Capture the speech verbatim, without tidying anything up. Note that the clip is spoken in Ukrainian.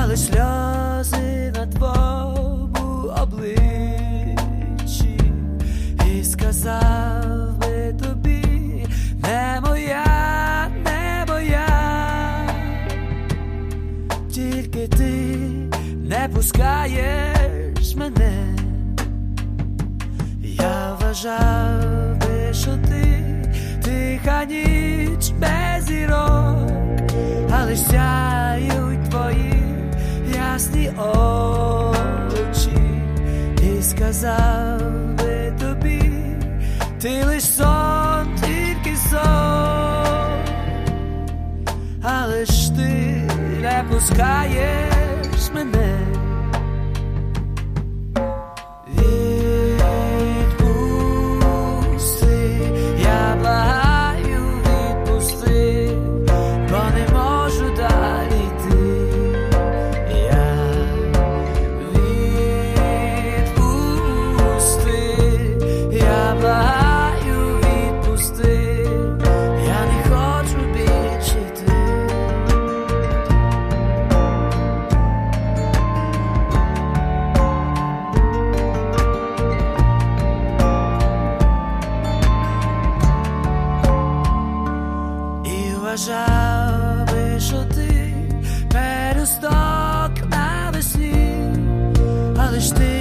але сльози на твоєму обличчі, і сказав би тобі: не моя, не моя, тільки ти не пускаєш мене. Я вважав би, що ти тиха ніч без зірок, але сяють твої ясні очі, і сказав би тобі: ти лиш сон, тільки сон, але ж ти не пускаєш мене. Вважав би, що ти пелюсток навесні, але ж ти